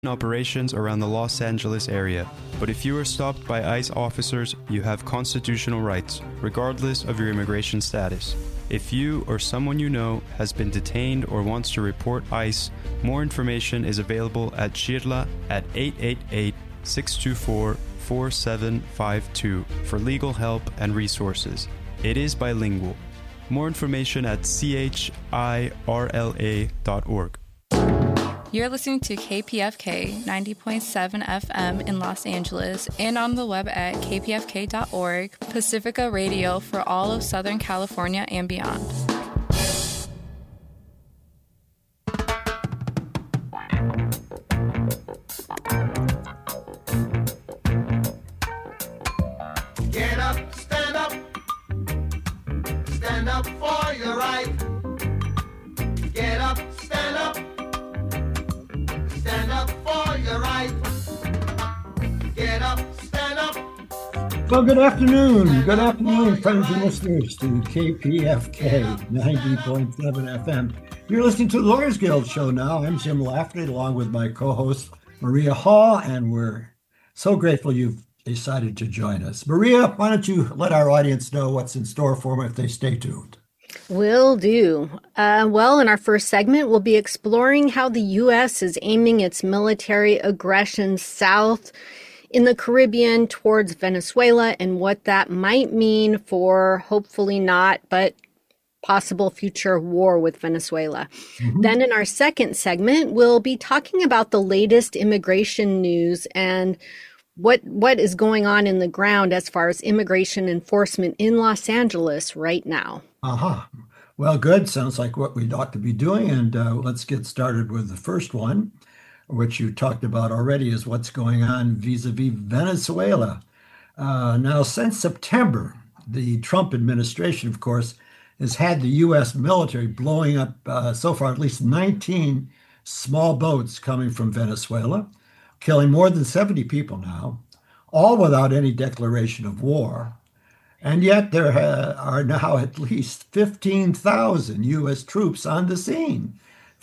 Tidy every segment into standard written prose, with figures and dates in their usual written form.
operations around the Los Angeles area. But if you are stopped by ICE officers, you have constitutional rights, regardless of your immigration status. If you or someone you know has been detained or wants to report ICE, more information is available at Shirla at 888-624-4752 for legal help and resources. It is bilingual. More information at chirla.org. You're listening to KPFK 90.7 FM in Los Angeles and on the web at kpfk.org, Pacifica Radio for all of Southern California and beyond. Get up, stand up for your right. Get up, stand up. Stand up for your right. Get up, stand up. Well, good afternoon. Good afternoon, friends and listeners to KPFK 90.7 FM. You're listening to the Lawyers Guild show now. I'm Jim Lafferty, along with my co-host, Maria Hall, and we're so grateful you've decided to join us. Maria, why don't you let our audience know what's in store for them if they stay tuned? Will do. Well, in our first segment, we'll be exploring how the U.S. is aiming its military aggression south in the Caribbean towards Venezuela and what that might mean for hopefully not, but possible future war with Venezuela. Mm-hmm. Then in our second segment, we'll be talking about the latest immigration news and what is going on in the ground as far as immigration enforcement in Los Angeles right now. Well, good. Sounds like what we ought to be doing. And let's get started with the first one, which you talked about already, is what's going on vis-a-vis Venezuela. Now, since September, the Trump administration, of course, has had the U.S. military blowing up so far at least 19 small boats coming from Venezuela, killing more than 70 people now, all without any declaration of war. And yet there are now at least 15,000 U.S. troops on the scene.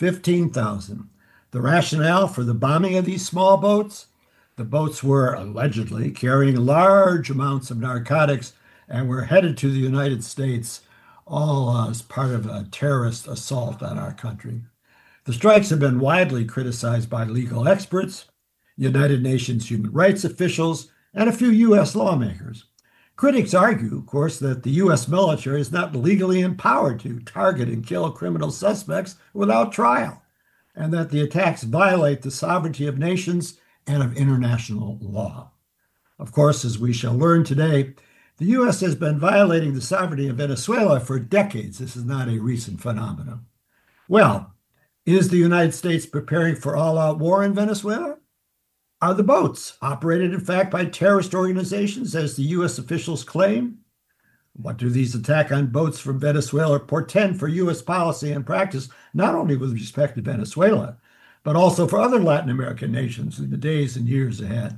15,000. The rationale for the bombing of these small boats? The boats were allegedly carrying large amounts of narcotics and were headed to the United States, all as part of a terrorist assault on our country. The strikes have been widely criticized by legal experts, United Nations human rights officials, and a few U.S. lawmakers. Critics argue, of course, that the U.S. military is not legally empowered to target and kill criminal suspects without trial, and that the attacks violate the sovereignty of nations and of international law. Of course, as we shall learn today, the U.S. has been violating the sovereignty of Venezuela for decades. This is not a recent phenomenon. Well, is the United States preparing for all-out war in Venezuela? Are the boats operated, in fact, by terrorist organizations, as the U.S. officials claim? What do these attacks on boats from Venezuela portend for U.S. policy and practice, not only with respect to Venezuela, but also for other Latin American nations in the days and years ahead?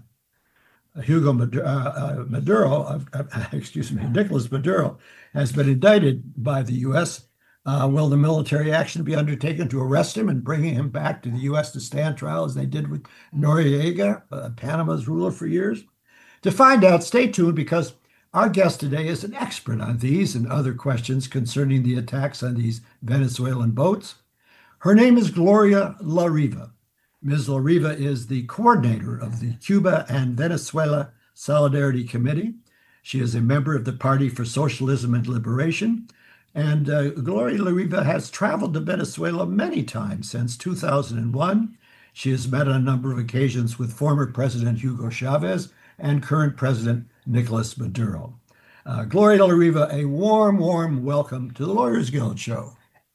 Nicolas Maduro has been indicted by the U.S. Will the military action be undertaken to arrest him and bring him back to the U.S. to stand trial, as they did with Noriega, Panama's ruler for years? To find out, stay tuned, because our guest today is an expert on these and other questions concerning the attacks on these Venezuelan boats. Her name is Gloria La Riva. Ms. La Riva is the coordinator of the Cuba and Venezuela Solidarity Committee. She is a member of the Party for Socialism and Liberation. And Gloria La Riva has traveled to Venezuela many times since 2001. She has met on a number of occasions with former President Hugo Chavez and current President Nicolas Maduro. Gloria La Riva, a warm, warm welcome to the Lawyers Guild show.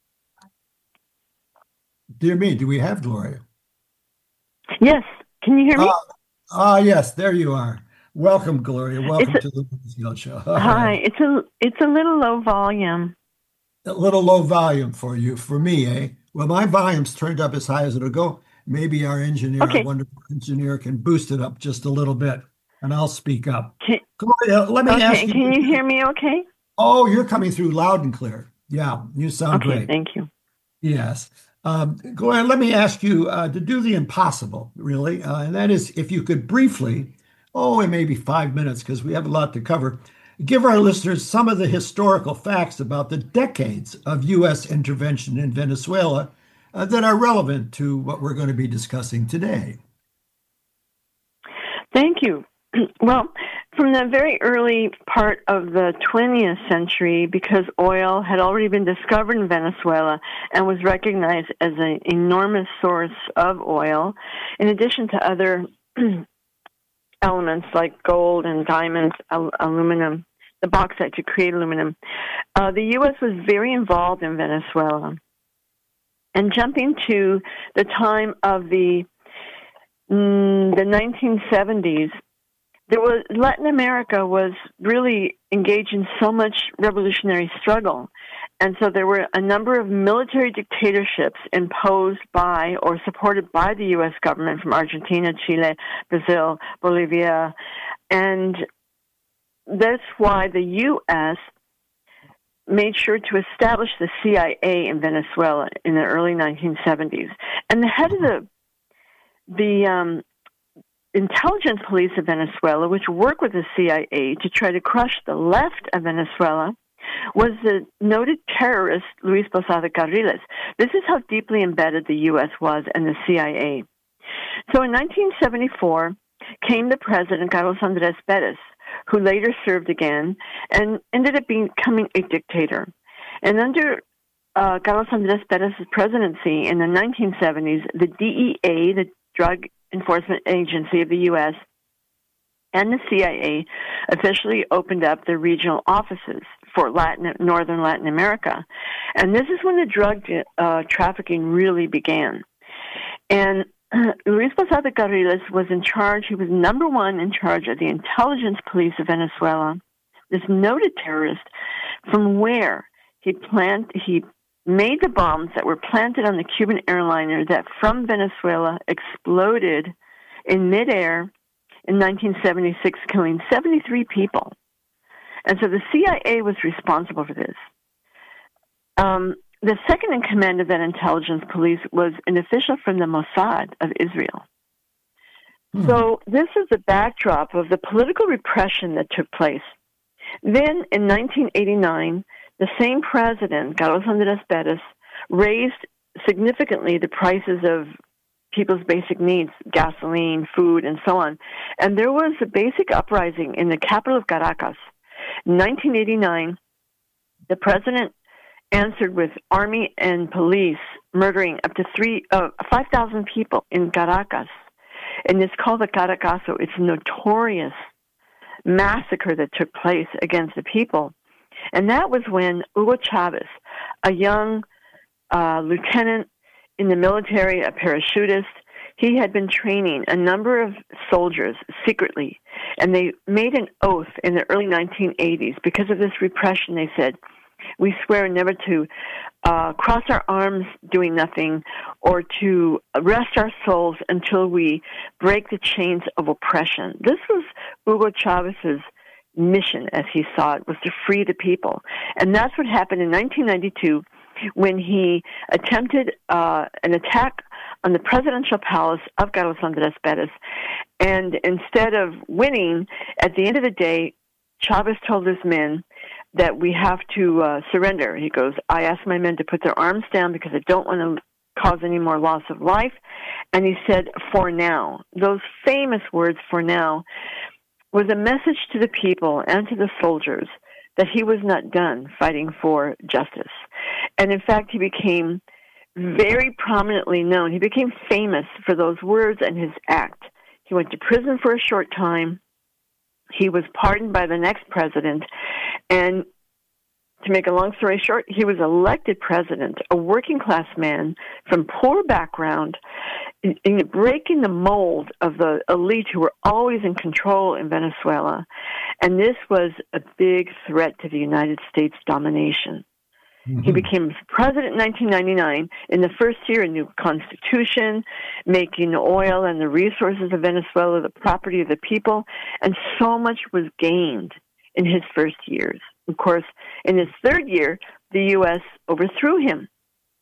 Dear me, do we have Gloria? Yes. Can you hear me? Yes, there you are. Welcome, Gloria. Welcome to the Lawyers Guild show. Hi. It's a little low volume. A little low volume for you, for me, eh? Well, my volume's turned up as high as it'll go. Maybe our engineer, our wonderful engineer, can boost it up just a little bit, and I'll speak up. Gloria, let me ask you. Can you hear me okay? Oh, you're coming through loud and clear. Yeah, you sound great. Thank you. Yes. Go ahead. Let me ask you to do the impossible, really. And that is if you could briefly, in maybe 5 minutes, because we have a lot to cover, give our listeners some of the historical facts about the decades of U.S. intervention in Venezuela that are relevant to what we're going to be discussing today. Thank you. Well, from the very early part of the 20th century, because oil had already been discovered in Venezuela and was recognized as an enormous source of oil, in addition to other elements like gold and diamonds, aluminum, the bauxite to create aluminum, the U.S. was very involved in Venezuela. And jumping to the time of the 1970s, Latin America was really engaged in so much revolutionary struggle. And so there were a number of military dictatorships imposed by or supported by the U.S. government from Argentina, Chile, Brazil, Bolivia. And that's why the U.S. made sure to establish the CIA in Venezuela in the early 1970s. And the head of the intelligence police of Venezuela, which worked with the CIA to try to crush the left of Venezuela, was the noted terrorist Luis Posada Carriles. This is how deeply embedded the U.S. was in the CIA. So in 1974 came the president, Carlos Andrés Pérez, who later served again and ended up becoming a dictator. And under Carlos Andrés Pérez's presidency in the 1970s, the DEA, the Drug Enforcement Agency of the U.S., and the CIA officially opened up their regional offices for northern Latin America. And this is when the drug trafficking really began. And Luis Posada Carriles was in charge. He was number one in charge of the intelligence police of Venezuela, this noted terrorist, from where he made the bombs that were planted on the Cuban airliner that from Venezuela exploded in midair in 1976, killing 73 people. And so the CIA was responsible for this. The second in command of that intelligence police was an official from the Mossad of Israel. So this is the backdrop of the political repression that took place. Then in 1989, the same president, Carlos Andrés Pérez, raised significantly the prices of people's basic needs, gasoline, food, and so on. And there was a basic uprising in the capital of Caracas. In 1989, the president answered with army and police murdering up to 5,000 people in Caracas. And it's called the Caracazo. It's a notorious massacre that took place against the people. And that was when Hugo Chavez, a young lieutenant in the military, a parachutist, he had been training a number of soldiers secretly. And they made an oath in the early 1980s. Because of this repression, they said, we swear never to cross our arms doing nothing or to rest our souls until we break the chains of oppression. This was Hugo Chavez's mission, as he saw it, was to free the people. And that's what happened in 1992 when he attempted an attack on the presidential palace of Carlos Andrés Pérez. And instead of winning, at the end of the day, Chavez told his men that we have to surrender. He goes, I asked my men to put their arms down because I don't want to cause any more loss of life. And he said, for now. Those famous words, for now, was a message to the people and to the soldiers that he was not done fighting for justice. And in fact, he became very prominently known. He became famous for those words and his act. He went to prison for a short time. He was pardoned by the next president. And to make a long story short, he was elected president, a working class man from poor background, in breaking the mold of the elite who were always in control in Venezuela. And this was a big threat to the United States domination. Mm-hmm. He became president in 1999. In the first year, a new constitution, making oil and the resources of Venezuela the property of the people, and so much was gained in his first years. Of course, in his third year, the U.S. overthrew him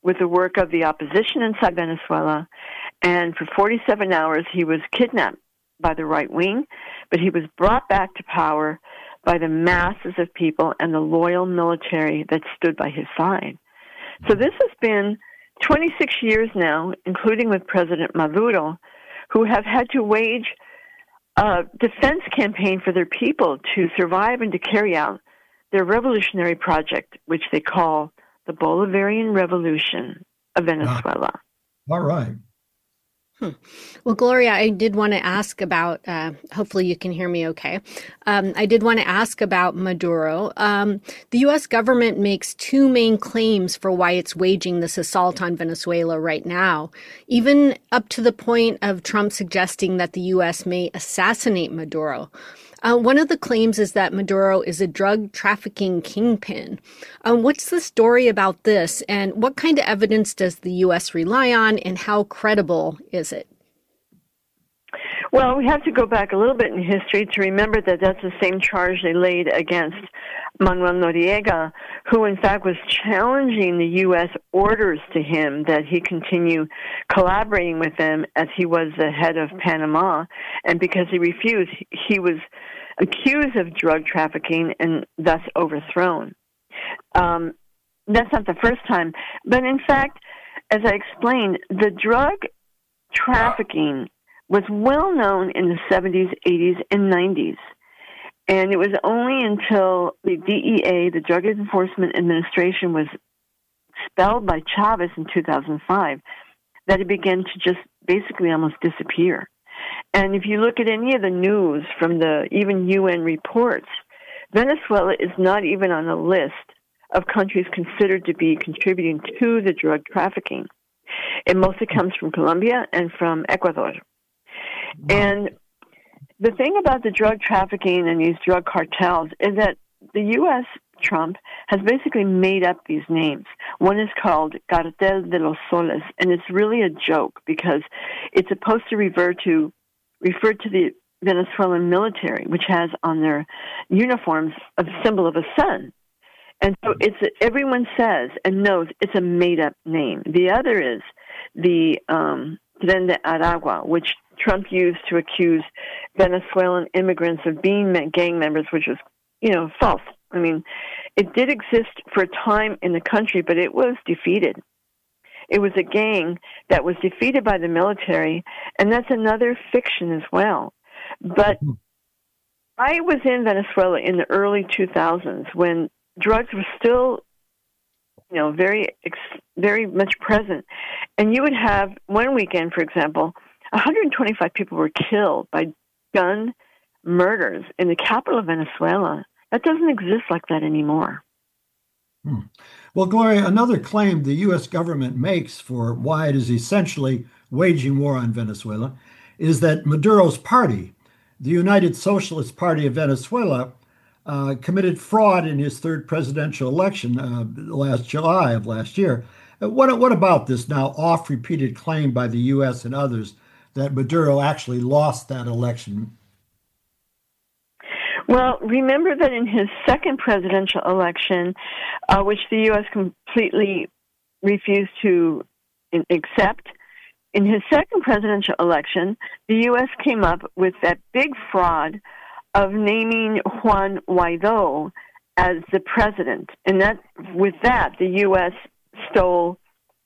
with the work of the opposition inside Venezuela, and for 47 hours he was kidnapped by the right wing, but he was brought back to power by the masses of people and the loyal military that stood by his side. So this has been 26 years now, including with President Maduro, who have had to wage a defense campaign for their people to survive and to carry out their revolutionary project, which they call the Bolivarian Revolution of Venezuela. All right. Well, Gloria, I did want to ask about, hopefully you can hear me okay. I did want to ask about Maduro. The U.S. government makes two main claims for why it's waging this assault on Venezuela right now, even up to the point of Trump suggesting that the U.S. may assassinate Maduro. One of the claims is that Maduro is a drug trafficking kingpin. What's the story about this, and what kind of evidence does the U.S. rely on, and how credible is it? Well, we have to go back a little bit in history to remember that that's the same charge they laid against Manuel Noriega, who in fact was challenging the U.S. orders to him that he continue collaborating with them as he was the head of Panama. And because he refused, he was accused of drug trafficking and thus overthrown. That's not the first time. But in fact, as I explained, the drug trafficking was well known in the 70s, 80s, and 90s. And it was only until the DEA, the Drug Enforcement Administration, was expelled by Chavez in 2005 that it began to just basically almost disappear. And if you look at any of the news from the even UN reports, Venezuela is not even on the list of countries considered to be contributing to the drug trafficking. It mostly comes from Colombia and from Ecuador. And the thing about the drug trafficking and these drug cartels is that the U.S., Trump, has basically made up these names. One is called Cartel de los Soles, and it's really a joke because it's supposed to refer to the Venezuelan military, which has on their uniforms a symbol of a sun. And so everyone says and knows it's a made-up name. The other is the Tren de Aragua, which Trump used to accuse Venezuelan immigrants of being gang members, which was, false. I mean, it did exist for a time in the country, but it was defeated. It was a gang that was defeated by the military, and that's another fiction as well. But I was in Venezuela in the early 2000s when drugs were still, very, very much present. And you would have one weekend, for example, 125 people were killed by gun murders in the capital of Venezuela. That doesn't exist like that anymore. Well, Gloria, another claim the U.S. government makes for why it is essentially waging war on Venezuela is that Maduro's party, the United Socialist Party of Venezuela, committed fraud in his third presidential election last July of last year. What about this now oft-repeated claim by the U.S. and others that Maduro actually lost that election? Well, remember that in his second presidential election, which the U.S. completely refused to accept, in his second presidential election, the U.S. came up with that big fraud of naming Juan Guaido as the president. And with that, the U.S. stole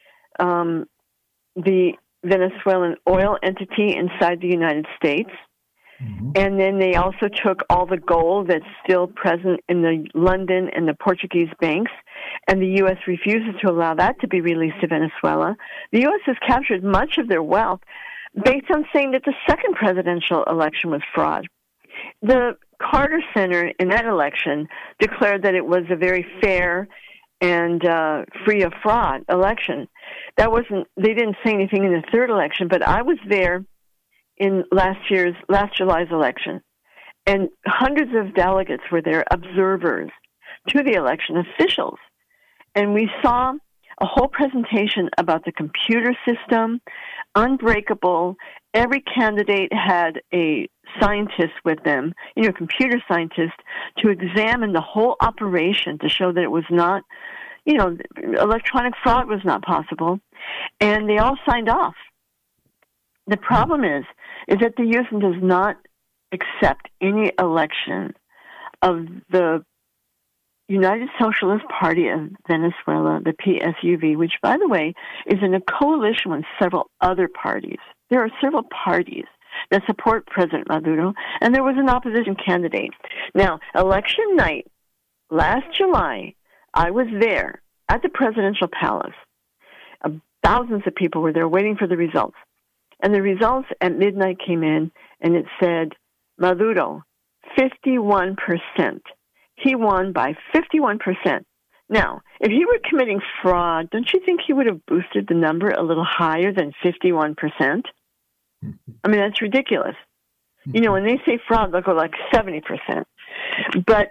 the Venezuelan oil entity inside the United States. Mm-hmm. And then they also took all the gold that's still present in the London and the Portuguese banks, and the U.S. refuses to allow that to be released to Venezuela. The U.S. has captured much of their wealth based on saying that the second presidential election was fraud. The Carter Center in that election declared that it was a very fair and free of fraud election. They didn't say anything in the third election, but I was there in last July's election, and hundreds of delegates were there, observers to the election, officials, and we saw a whole presentation about the computer system, unbreakable. Every candidate had a scientist with them, computer scientist, to examine the whole operation to show that it was not, electronic fraud was not possible, and they all signed off. The problem is that the U.S. does not accept any election of the United Socialist Party of Venezuela, the PSUV, which, by the way, is in a coalition with several other parties. There are several parties that support President Maduro, and there was an opposition candidate. Now, election night, last July, I was there at the presidential palace. Thousands of people were there waiting for the results. And the results at midnight came in, and it said, Maduro, 51%. He won by 51%. Now, if he were committing fraud, don't you think he would have boosted the number a little higher than 51%? I mean, that's ridiculous. When they say fraud, they'll go like 70%. But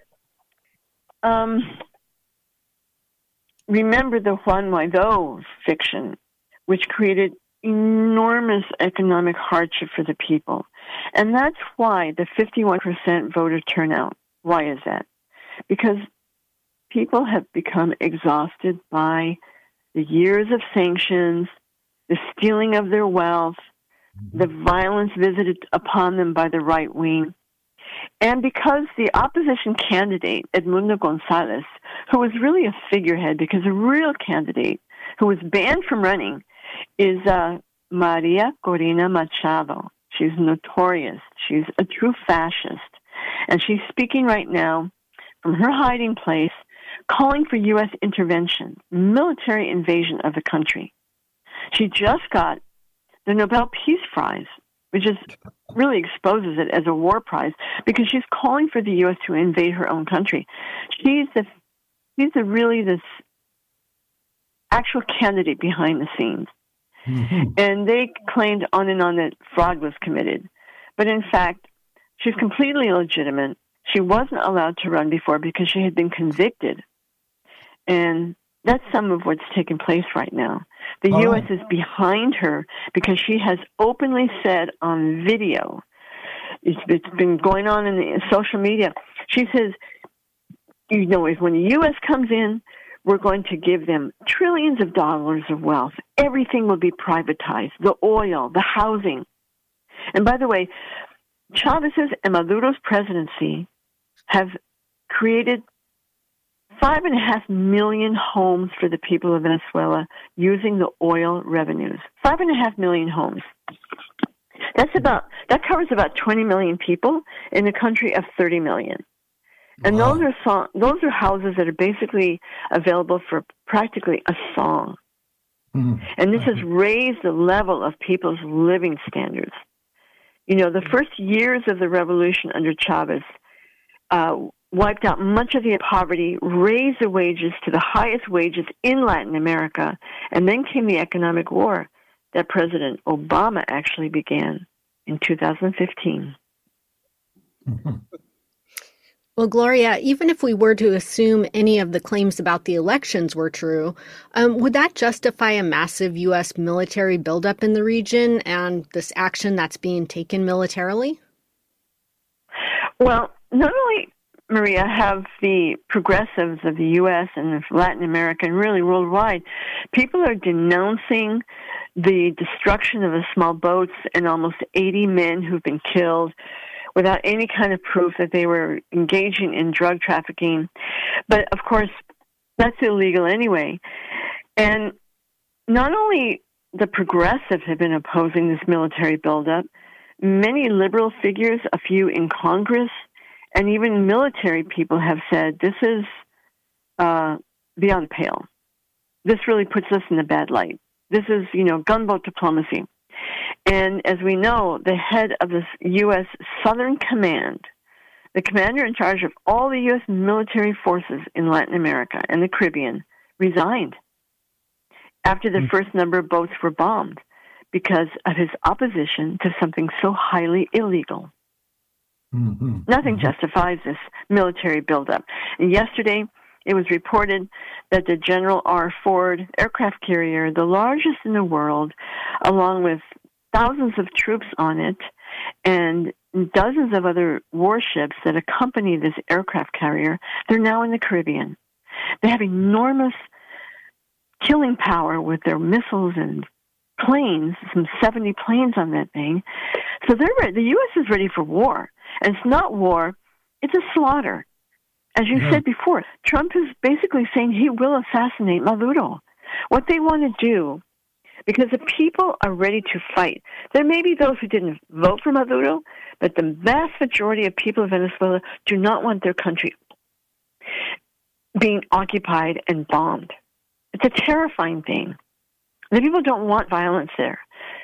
remember the Juan Guaidó fiction, which created enormous economic hardship for the people. And that's why the 51% voter turnout. Why is that? Because people have become exhausted by the years of sanctions, the stealing of their wealth, the violence visited upon them by the right wing. And because the opposition candidate, Edmundo Gonzalez, who was really a figurehead, because a real candidate who was banned from running is Maria Corina Machado. She's notorious. She's a true fascist. And she's speaking right now from her hiding place, calling for U.S. intervention, military invasion of the country. She just got the Nobel Peace Prize, which is really exposes it as a war prize, because she's calling for the U.S. to invade her own country. She's really this actual candidate behind the scenes. Mm-hmm. And they claimed on and on that fraud was committed. But in fact, she's completely illegitimate. She wasn't allowed to run before because she had been convicted. And that's some of what's taking place right now. The U.S. is behind her because she has openly said on video, it's been going on in the social media, she says, if when the U.S. comes in, we're going to give them trillions of dollars of wealth. Everything will be privatized, the oil, the housing. And by the way, Chavez's and Maduro's presidency have created 5.5 million homes for the people of Venezuela using the oil revenues. 5.5 million homes. That covers about 20 million people in a country of 30 million. And wow. those are houses that are basically available for practically a song. Mm-hmm. And this has raised the level of people's living standards. The first years of the revolution under Chavez wiped out much of the poverty, raised the wages to the highest wages in Latin America, and then came the economic war that President Obama actually began in 2015. Mm-hmm. Well, Gloria, even if we were to assume any of the claims about the elections were true, would that justify a massive U.S. military buildup in the region and this action that's being taken militarily? Well, not only, Maria, have the progressives of the U.S. and Latin America and really worldwide, people are denouncing the destruction of the small boats and almost 80 men who've been killed without any kind of proof that they were engaging in drug trafficking. But, of course, that's illegal anyway. And not only the progressives have been opposing this military buildup, many liberal figures, a few in Congress, and even military people have said this is beyond the pale. This really puts us in a bad light. This is, gunboat diplomacy. And as we know, the head of the U.S. Southern Command, the commander in charge of all the U.S. military forces in Latin America and the Caribbean, resigned after the first number of boats were bombed because of his opposition to something so highly illegal. Mm-hmm. Nothing justifies this military buildup. And yesterday, it was reported that the General R. Ford aircraft carrier, the largest in the world, along with thousands of troops on it and dozens of other warships that accompany this aircraft carrier, they're now in the Caribbean. They have enormous killing power with their missiles and planes, some 70 planes on that thing. So they're ready. The U.S. is ready for war. And it's not war, it's a slaughter. As you said before, Trump is basically saying he will assassinate Maduro. What they want to do, because the people are ready to fight. There may be those who didn't vote for Maduro, but the vast majority of people of Venezuela do not want their country being occupied and bombed. It's a terrifying thing. The people don't want violence there,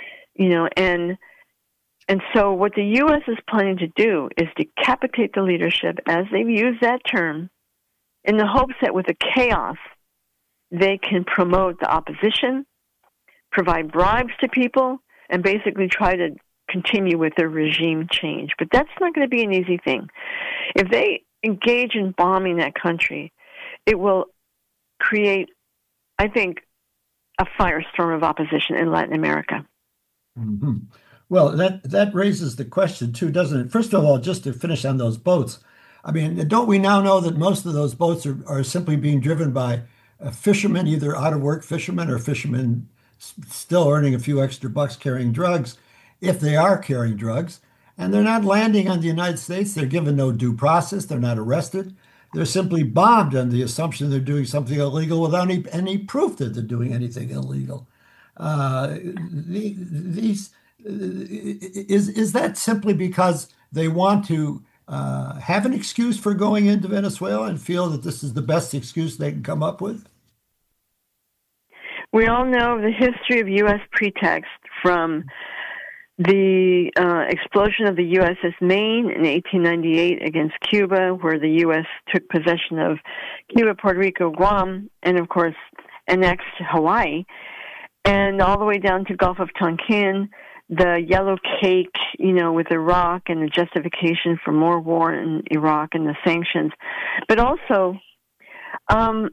and so what the U.S. is planning to do is decapitate the leadership, as they've used that term, in the hopes that with the chaos, they can promote the opposition, provide bribes to people, and basically try to continue with their regime change. But that's not going to be an easy thing. If they engage in bombing that country, it will create, I think, a firestorm of opposition in Latin America. Mm-hmm. Well, that raises the question, too, doesn't it? First of all, just to finish on those boats, I mean, don't we now know that most of those boats are simply being driven by fishermen, either out-of-work fishermen or fishermen still earning a few extra bucks carrying drugs, if they are carrying drugs, and they're not landing on the United States. They're given no due process. They're not arrested. They're simply bombed on the assumption they're doing something illegal without any proof that they're doing anything illegal. Is that simply because they want to have an excuse for going into Venezuela and feel that this is the best excuse they can come up with? We all know the history of U.S. pretext from the explosion of the USS Maine in 1898 against Cuba, where the U.S. took possession of Cuba, Puerto Rico, Guam, and, of course, annexed Hawaii, and all the way down to Gulf of Tonkin, the yellow cake, with Iraq and the justification for more war in Iraq and the sanctions. But also, I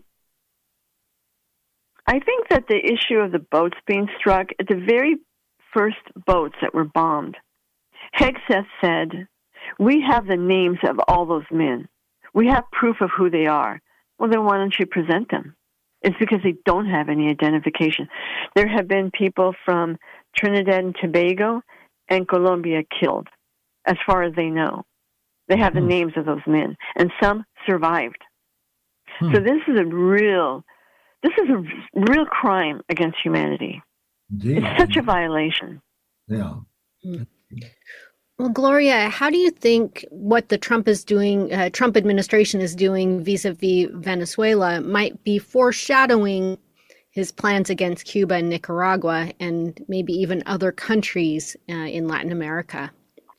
think that the issue of the boats being struck, at the very first boats that were bombed, Hegseth said, "We have the names of all those men. We have proof of who they are." Well, then why don't you present them? It's because they don't have any identification. There have been people from Trinidad and Tobago and Colombia killed, as far as they know. They have the names of those men, and some survived. So this is a real crime against humanity. Indeed. It's such a violation. Yeah. Well, Gloria, how do you think what the Trump administration is doing vis-a-vis Venezuela might be foreshadowing his plans against Cuba and Nicaragua and maybe even other countries in Latin America?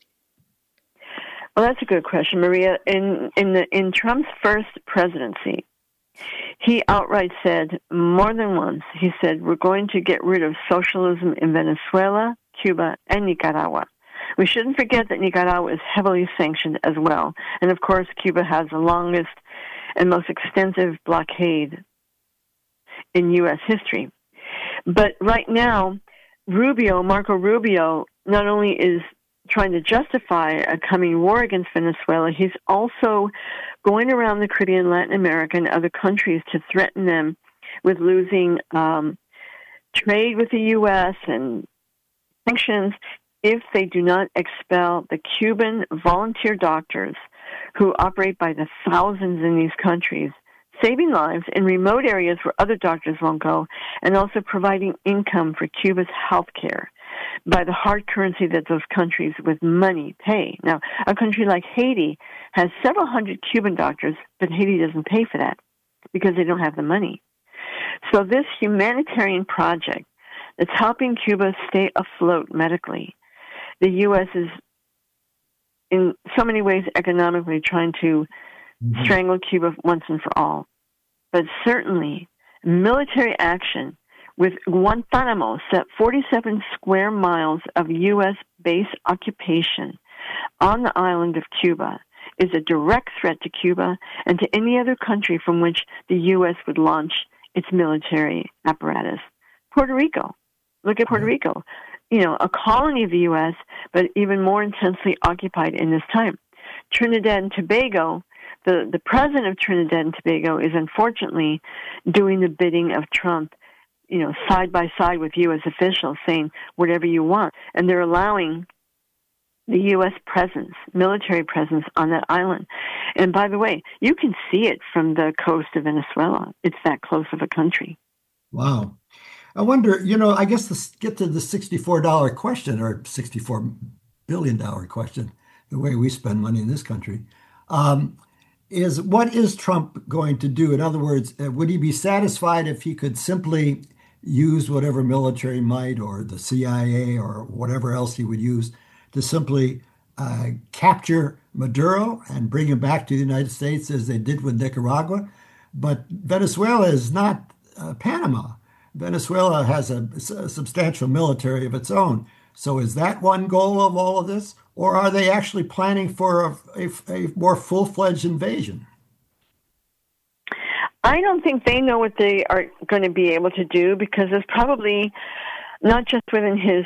Well, that's a good question, Maria. In Trump's first presidency, he outright said more than once, he said, we're going to get rid of socialism in Venezuela, Cuba, and Nicaragua. We shouldn't forget that Nicaragua is heavily sanctioned as well. And, of course, Cuba has the longest and most extensive blockade in U.S. history. But right now, Marco Rubio, not only is trying to justify a coming war against Venezuela, he's also going around the Caribbean, Latin America, and other countries to threaten them with losing trade with the U.S. and sanctions if they do not expel the Cuban volunteer doctors who operate by the thousands in these countries, saving lives in remote areas where other doctors won't go, and also providing income for Cuba's health care by the hard currency that those countries with money pay. Now, a country like Haiti has several hundred Cuban doctors, but Haiti doesn't pay for that because they don't have the money. So this humanitarian project that's helping Cuba stay afloat medically, the U.S. is in so many ways economically trying to strangle Cuba once and for all. But certainly military action with Guantanamo, set 47 square miles of U.S. base occupation on the island of Cuba, is a direct threat to Cuba and to any other country from which the U.S. would launch its military apparatus. Puerto Rico. Look at Puerto Rico. A colony of the U.S., but even more intensely occupied in this time. Trinidad and Tobago, the president of Trinidad and Tobago is unfortunately doing the bidding of Trump side by side with U.S. officials saying whatever you want. And they're allowing the U.S. presence, military presence on that island. And by the way, you can see it from the coast of Venezuela. It's that close of a country. Wow. I wonder, I guess let's get to the $64 question or $64 billion question, the way we spend money in this country. Is what is Trump going to do? In other words, would he be satisfied if he could simply use whatever military might or the CIA or whatever else he would use to simply capture Maduro and bring him back to the United States as they did with Nicaragua? But Venezuela is not Panama. Venezuela has a substantial military of its own. So is that one goal of all of this? Or are they actually planning for a more full-fledged invasion? I don't think they know what they are going to be able to do, because there's probably not just within his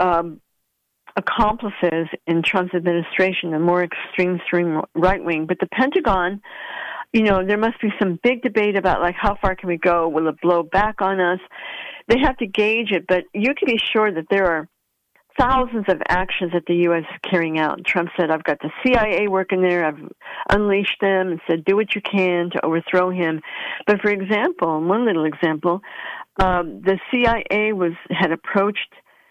accomplices in Trump's administration, the more extreme right wing, but the Pentagon, there must be some big debate about how far can we go? Will it blow back on us? They have to gauge it, but you can be sure that there are thousands of actions that the U.S. is carrying out. Trump said, I've got the CIA working there. I've unleashed them and said, do what you can to overthrow him. But for example, one little example, the CIA had approached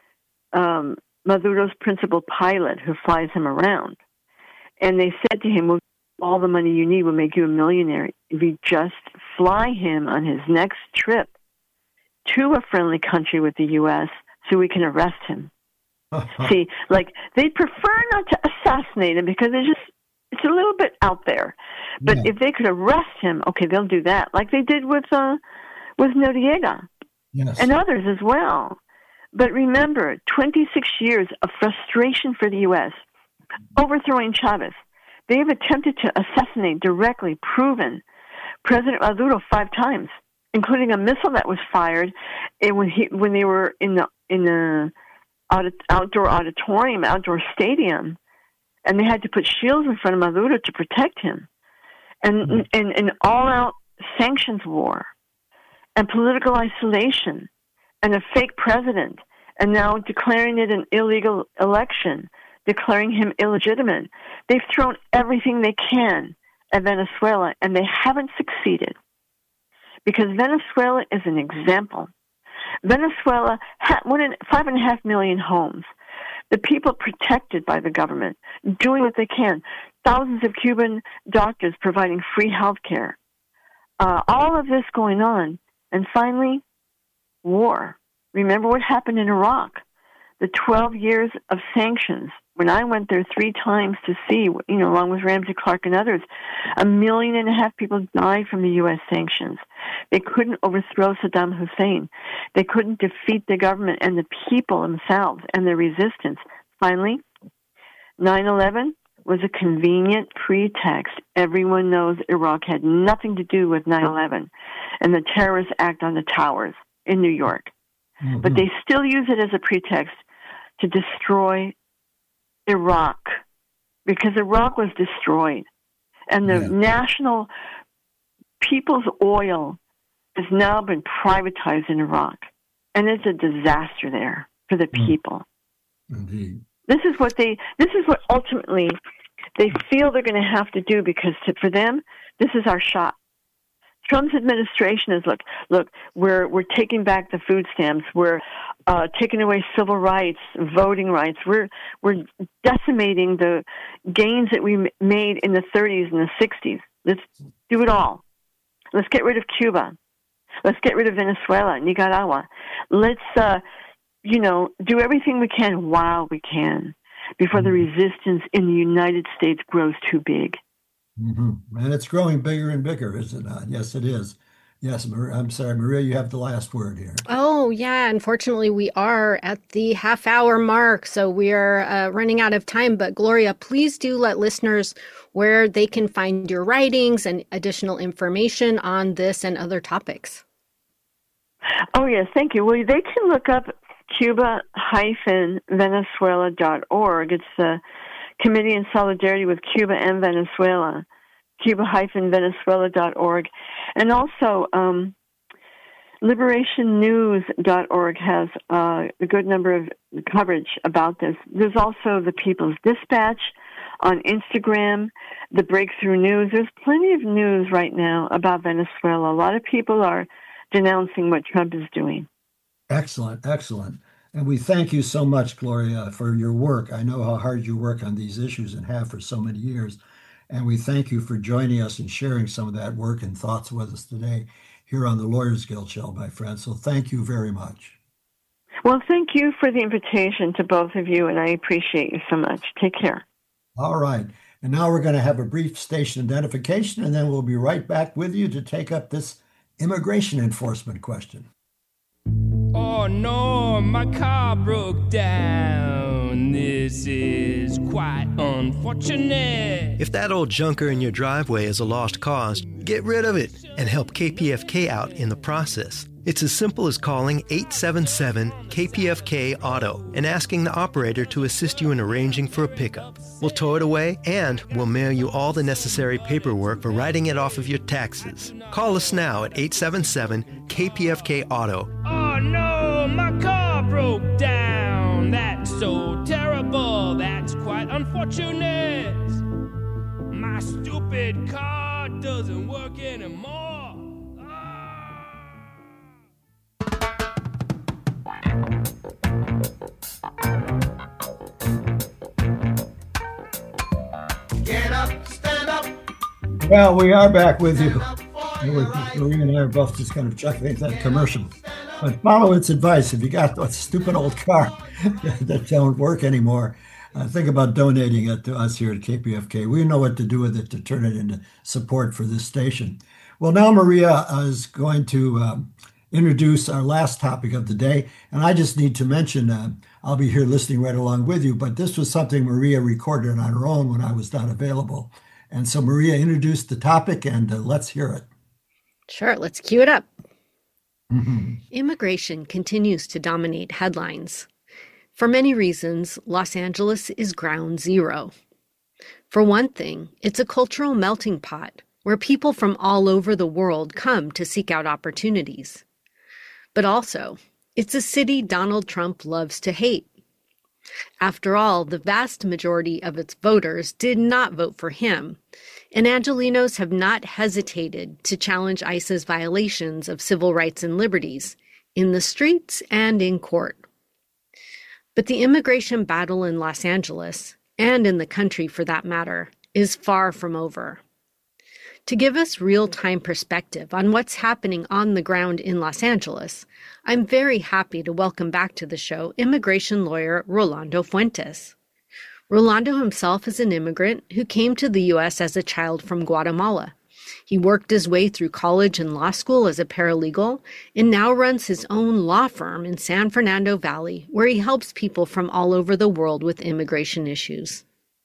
Maduro's principal pilot who flies him around. And they said to him, well, all the money you need will make you a millionaire if you just fly him on his next trip to a friendly country with the U.S. so we can arrest him. See, they'd prefer not to assassinate him because it's a little bit out there. But if they could arrest him, okay, they'll do that, like they did with Noriega and others as well. But remember, 26 years of frustration for the U.S. overthrowing Chavez. They have attempted to assassinate directly, proven, President Maduro 5 times, including a missile that was fired when they were in the outdoor auditorium, outdoor stadium, and they had to put shields in front of Maduro to protect him. And an all-out sanctions war and political isolation and a fake president, and now declaring it an illegal election, declaring him illegitimate. They've thrown everything they can at Venezuela, and they haven't succeeded. Because Venezuela is an example. Venezuela had 5.5 million homes. The people protected by the government, doing what they can. Thousands of Cuban doctors providing free health care. All of this going on. And finally, war. Remember what happened in Iraq? The 12 years of sanctions. When I went there 3 times to see, along with Ramsey Clark and others, 1.5 million people died from the U.S. sanctions. They couldn't overthrow Saddam Hussein. They couldn't defeat the government and the people themselves and their resistance. Finally, 9/11 was a convenient pretext. Everyone knows Iraq had nothing to do with 9/11 and the terrorist act on the towers in New York. Mm-hmm. But they still use it as a pretext to destroy Iraq, because Iraq was destroyed. And the national people's oil has now been privatized in Iraq. And it's a disaster there for the people. Indeed. This is what ultimately they feel they're going to have to do, because for them, this is our shot. Trump's administration is, look, we're taking back the food stamps. We're taking away civil rights, voting rights. We're decimating the gains that we made in the 30s and the 60s. Let's do it all. Let's get rid of Cuba. Let's get rid of Venezuela, Nicaragua. Let's, do everything we can while we can before the resistance in the United States grows too big. Mm-hmm. And it's growing bigger and bigger, is it not? Yes, it is. Yes, I'm sorry, Maria, you have the last word here. Oh, yeah. Unfortunately, we are at the half-hour mark, so we are running out of time. But Gloria, please do let listeners where they can find your writings and additional information on this and other topics. Oh, yes, thank you. Well, they can look up Cuba-Venezuela.org. It's the Committee in Solidarity with Cuba and Venezuela, Cuba-Venezuela.org. And also liberationnews.org has a good number of coverage about this. There's also the People's Dispatch on Instagram, the Breakthrough News. There's plenty of news right now about Venezuela. A lot of people are denouncing what Trump is doing. Excellent, excellent. And we thank you so much, Gloria, for your work. I know how hard you work on these issues and have for so many years. And we thank you for joining us and sharing some of that work and thoughts with us today here on the Lawyers Guild Show, my friend. So thank you very much. Well, thank you for the invitation to both of you, and I appreciate you so much. Take care. All right. And now we're going to have a brief station identification, and then we'll be right back with you to take up this immigration enforcement question. Oh no, my car broke down. This is quite unfortunate. If that old junker in your driveway is a lost cause, get rid of it and help KPFK out in the process. It's as simple as calling 877-KPFK-AUTO and asking the operator to assist you in arranging for a pickup. We'll tow it away and we'll mail you all the necessary paperwork for writing it off of your taxes. Call us now at 877-KPFK-AUTO. Oh no, my car broke down. That's so terrible. That's quite unfortunate. My stupid car doesn't work anymore. Get up, stand up. Well, we are back with you. Maria and I are both just kind of chuckling at that commercial. But follow its advice. If you got a stupid old car that don't work anymore, think about donating it to us here at KPFK. We know what to do with it to turn it into support for this station. Well, now Maria is going to introduce our last topic of the day. And I just need to mention, I'll be here listening right along with you, but this was something Maria recorded on her own when I was not available. And so Maria introduced the topic, and let's hear it. Sure, let's cue it up. Immigration continues to dominate headlines. For many reasons, Los Angeles is ground zero. For one thing, it's a cultural melting pot where people from all over the world come to seek out opportunities. But also, it's a city Donald Trump loves to hate. After all, the vast majority of its voters did not vote for him, and Angelenos have not hesitated to challenge ICE's violations of civil rights and liberties in the streets and in court. But the immigration battle in Los Angeles, and in the country for that matter, is far from over. To give us real-time perspective on what's happening on the ground in Los Angeles, I'm very happy to welcome back to the show immigration lawyer Rolando Fuentes. Rolando himself is an immigrant who came to the U.S. as a child from Guatemala. He worked his way through college and law school as a paralegal and now runs his own law firm in San Fernando Valley, where he helps people from all over the world with immigration issues.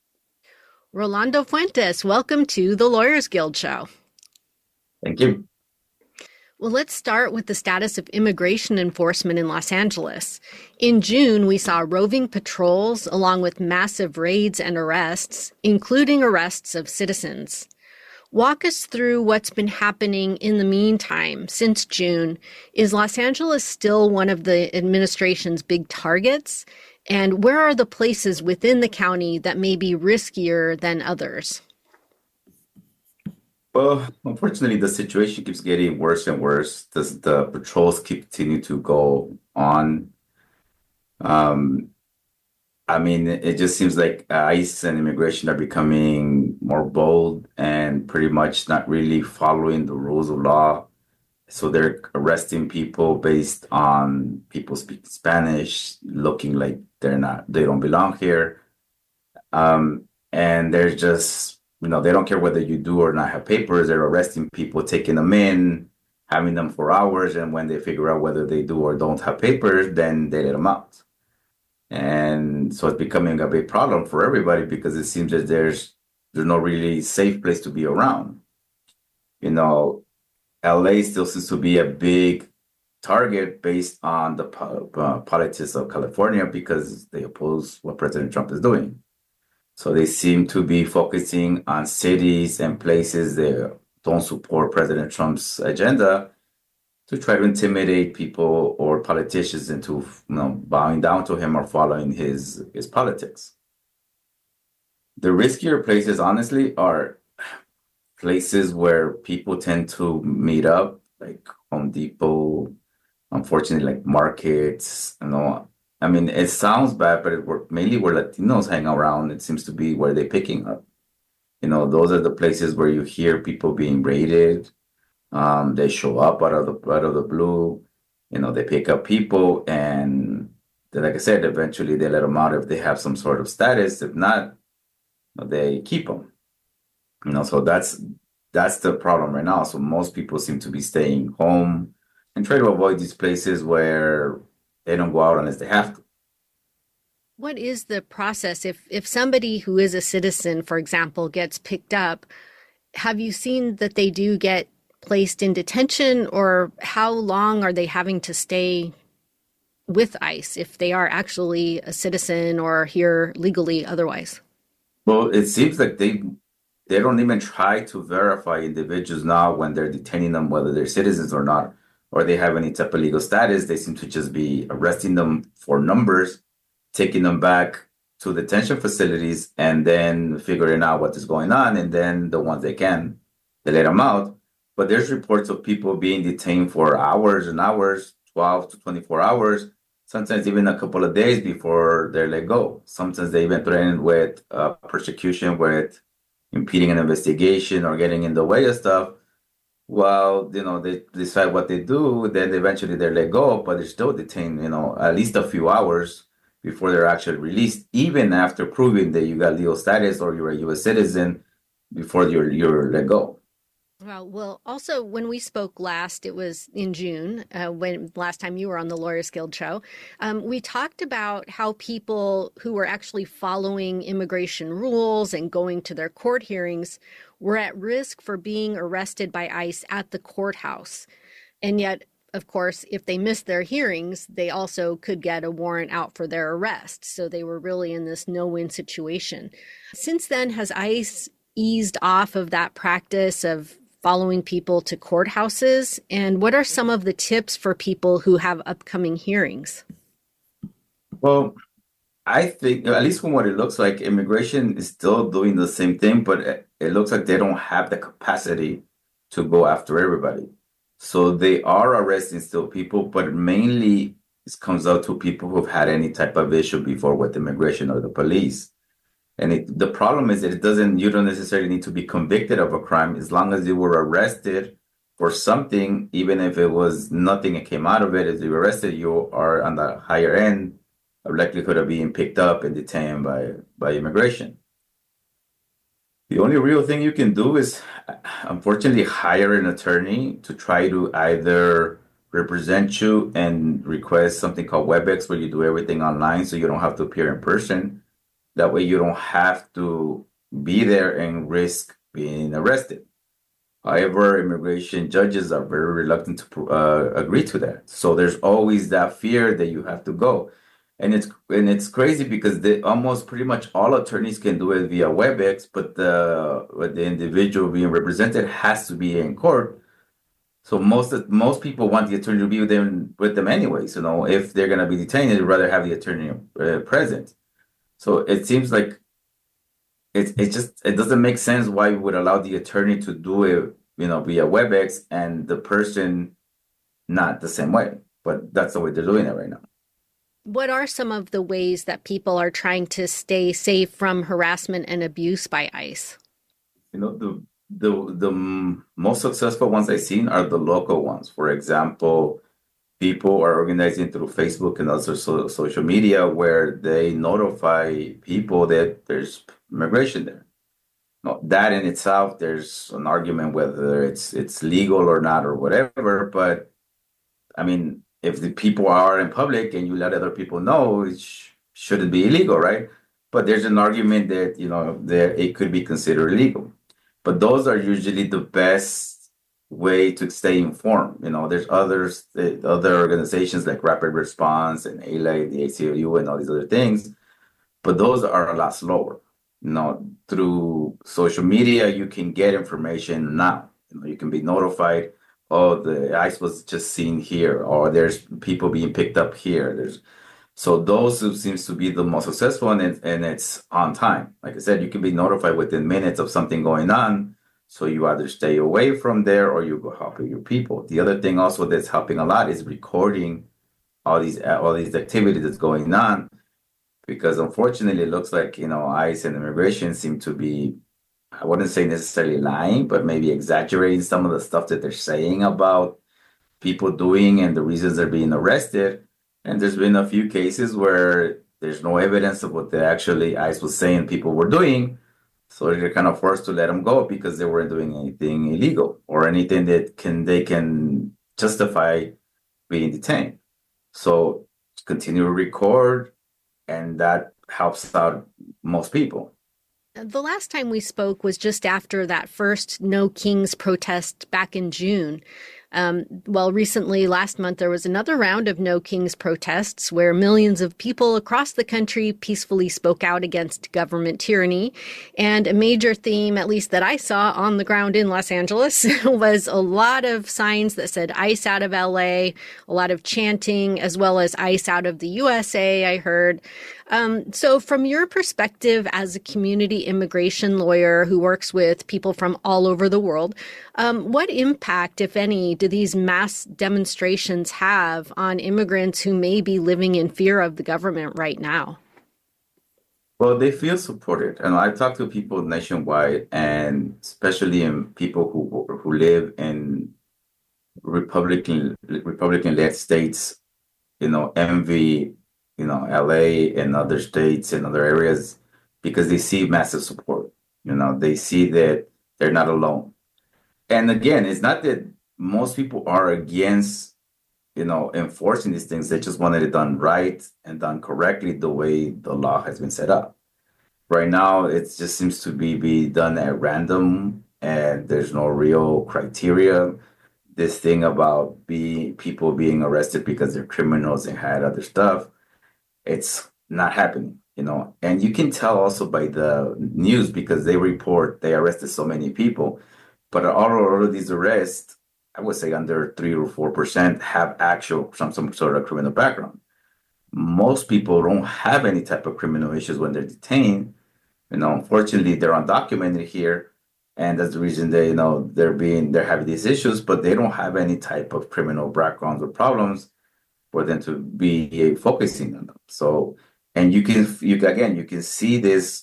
Rolando Fuentes, welcome to the Lawyers Guild Show. Thank you. Well, let's start with the status of immigration enforcement in Los Angeles. In June, we saw roving patrols along with massive raids and arrests, including arrests of citizens. Walk us through what's been happening in the meantime since June. Is Los Angeles still one of the administration's big targets? And where are the places within the county that may be riskier than others? Well, unfortunately, the situation keeps getting worse and worse. The patrols continue to go on. It just seems like ICE and immigration are becoming more bold and pretty much not really following the rules of law. So they're arresting people based on people speaking Spanish, looking like they don't belong here. And they're just, they don't care whether you do or not have papers. They're arresting people, taking them in, having them for hours. And when they figure out whether they do or don't have papers, then they let them out. And so it's becoming a big problem for everybody because it seems that there's no really safe place to be around. LA still seems to be a big target based on the politics of California because they oppose what President Trump is doing. So they seem to be focusing on cities and places that don't support President Trump's agenda to try to intimidate people or politicians into bowing down to him or following his politics. The riskier places, honestly, are places where people tend to meet up, like Home Depot, unfortunately, like markets. I mean, it sounds bad, but mainly where Latinos hang around, it seems to be where they're picking up. Those are the places where you hear people being raided. They show up out of the blue. They pick up people, and like I said, eventually they let them out if they have some sort of status. If not, they keep them. So that's the problem right now. So most people seem to be staying home and try to avoid these places where they don't go out unless they have to. What is the process if somebody who is a citizen, for example, gets picked up? Have you seen that they do get placed in detention, or how long are they having to stay with ICE if they are actually a citizen or here legally otherwise? Well, it seems like they don't even try to verify individuals now when they're detaining them, whether they're citizens or not, or they have any type of legal status. They seem to just be arresting them for numbers, taking them back to detention facilities, and then figuring out what is going on. And then the ones they let them out. But there's reports of people being detained for hours and hours, 12 to 24 hours, sometimes even a couple of days before they're let go. Sometimes they even threatened with persecution, with impeding an investigation or getting in the way of stuff. Well, they decide what they do, then eventually they're let go, but they're still detained, at least a few hours before they're actually released, even after proving that you got legal status or you're a U.S. citizen before you're let go. Well, also when we spoke last, it was in June, when last time you were on the Lawyers Guild show, we talked about how people who were actually following immigration rules and going to their court hearings were at risk for being arrested by ICE at the courthouse. And yet, of course, if they missed their hearings, they also could get a warrant out for their arrest. So they were really in this no-win situation. Since then, has ICE eased off of that practice of following people to courthouses? And what are some of the tips for people who have upcoming hearings? Well, I think, at least from what it looks like, immigration is still doing the same thing, but it looks like they don't have the capacity to go after everybody. So they are arresting still people, but mainly it comes out to people who've had any type of issue before with immigration or the police. And the problem is that you don't necessarily need to be convicted of a crime as long as you were arrested for something, even if it was nothing that came out of it. If you were arrested, you are on the higher end of likelihood of being picked up and detained by immigration. The only real thing you can do is, unfortunately, hire an attorney to try to either represent you and request something called WebEx, where you do everything online so you don't have to appear in person. That way you don't have to be there and risk being arrested. However, immigration judges are very reluctant to agree to that. So there's always that fear that you have to go. And it's crazy because almost pretty much all attorneys can do it via WebEx, but the individual being represented has to be in court. So most people want the attorney to be with them anyways. If they're going to be detained, they'd rather have the attorney present. So it seems like it doesn't make sense why we would allow the attorney to do it, via WebEx, and the person not the same way. But that's the way they're doing it right now. What are some of the ways that people are trying to stay safe from harassment and abuse by ICE? The most successful ones I've seen are the local ones. For example, people are organizing through Facebook and other social media where they notify people that there's immigration there. That in itself, there's an argument whether it's legal or not or whatever. But I mean, if the people are in public and you let other people know, it shouldn't be illegal, right? But there's an argument that it could be considered illegal. But those are usually the best way to stay informed. There's other organizations like Rapid Response and ALA, the ACLU, and all these other things, but those are a lot slower. Through social media, you can get information now. You can be notified oh, the ICE was just seen here, or there's people being picked up here. So those who seems to be the most successful, and it's on time. Like I said, you can be notified within minutes of something going on. So you either stay away from there or you go help your people. The other thing also that's helping a lot is recording all these activities that's going on, because unfortunately it looks like, ICE and immigration seem to be, I wouldn't say necessarily lying, but maybe exaggerating some of the stuff that they're saying about people doing and the reasons they're being arrested. And there's been a few cases where there's no evidence of what ICE was saying people were doing. So they're kind of forced to let them go because they weren't doing anything illegal or anything that they can justify being detained. So continue to record, and that helps out most people. The last time we spoke was just after that first No Kings protest back in June. Recently, last month, there was another round of No Kings protests where millions of people across the country peacefully spoke out against government tyranny. And a major theme, at least that I saw on the ground in Los Angeles, was a lot of signs that said ICE out of LA, a lot of chanting, as well as ICE out of the USA, I heard. So from your perspective as a community immigration lawyer who works with people from all over the world, what impact, if any, do these mass demonstrations have on immigrants who may be living in fear of the government right now? Well, they feel supported. And I talk to people nationwide, and especially in people who live in Republican-led states, envy LA and other states and other areas, because they see massive support. They see that they're not alone. And again, it's not that most people are against, enforcing these things. They just wanted it done right and done correctly the way the law has been set up. Right now, it just seems to be done at random, and there's no real criteria. This thing about people being arrested because they're criminals and had other stuff, it's not happening, and you can tell also by the news, because they report they arrested so many people, but all of these arrests, I would say under 3 or 4% have some sort of criminal background. Most people don't have any type of criminal issues when they're detained. Unfortunately, they're undocumented here, and that's the reason they're having these issues, but they don't have any type of criminal backgrounds or problems for them to be focusing on them. So, and you can see this,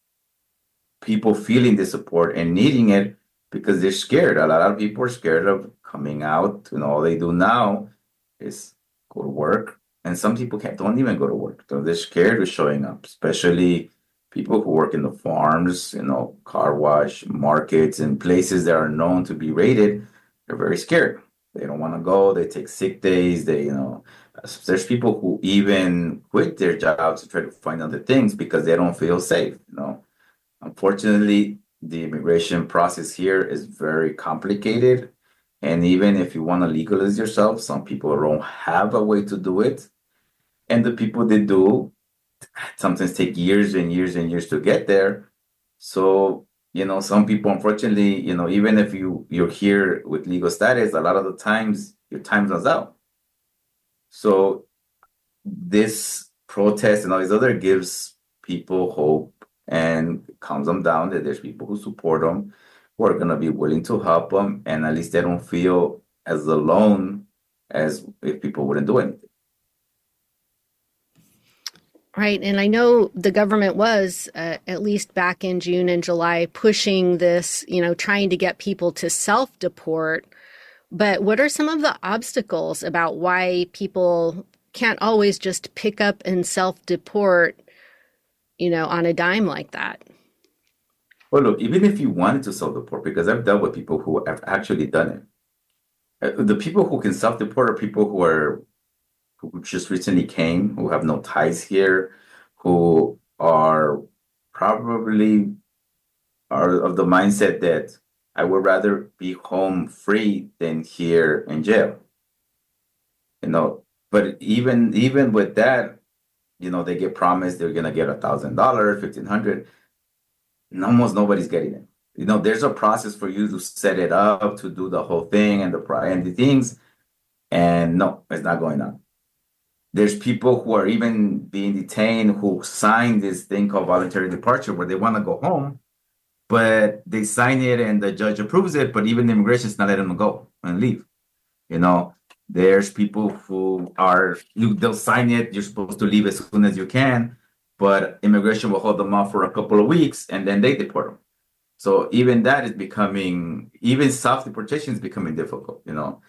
people feeling the support and needing it because they're scared. A lot of people are scared of coming out. All they do now is go to work, and some people don't even go to work. So they're scared of showing up, especially people who work in the farms, car wash, markets, and places that are known to be raided. They're very scared. They don't want to go. They take sick days. There's people who even quit their jobs to try to find other things because they don't feel safe. Unfortunately, the immigration process here is very complicated. And even if you want to legalize yourself, some people don't have a way to do it. And the people that do sometimes take years and years and years to get there. So, some people, unfortunately, even if you're here with legal status, a lot of the times your time runs out. So this protest and all these other gives people hope and calms them down that there's people who support them, who are going to be willing to help them, and at least they don't feel as alone as if people wouldn't do anything. Right. And I know the government was, at least back in June and July, pushing this, trying to get people to self-deport. But what are some of the obstacles about why people can't always just pick up and self-deport, on a dime like that? Well, look, even if you wanted to self-deport, because I've dealt with people who have actually done it. The people who can self-deport are people who just recently came, who have no ties here, who are probably of the mindset that I would rather be home free than here in jail. But even with that, they get promised they're gonna get $1,000, $1,500. Almost nobody's getting it. there's a process for you to set it up, to do the whole thing and the things. And no, it's not going on. There's people who are even being detained who sign this thing called voluntary departure where they want to go home, but they sign it and the judge approves it, but even the immigration's not letting them go and leave. There's people who they'll sign it, you're supposed to leave as soon as you can, but immigration will hold them off for a couple of weeks and then they deport them. So even that is even self-deportation is becoming difficult,